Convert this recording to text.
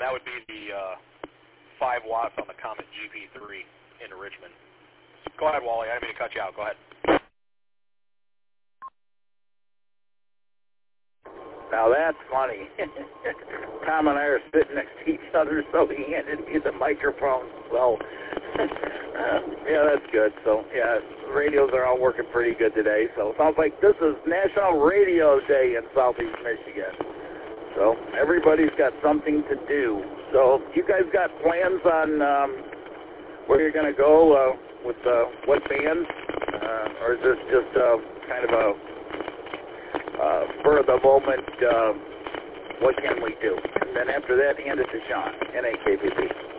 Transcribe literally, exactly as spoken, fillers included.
That would be the uh, five watts on the Comet G P three in Richmond. Go ahead, Wally. I didn't mean to cut you out. Go ahead. Now that's funny. Tom and I are sitting next to each other, so he handed me the microphone. So, uh, yeah, that's good. So, yeah, radios are all working pretty good today. So it sounds like this is National Radio Day in Southeast Michigan. So everybody's got something to do. So you guys got plans on um, where you're going to go uh, with uh, what bands? Uh, or is this just uh, kind of a Uh, for the moment, uh, what can we do? And then after that, hand it to Sean, N A K P P.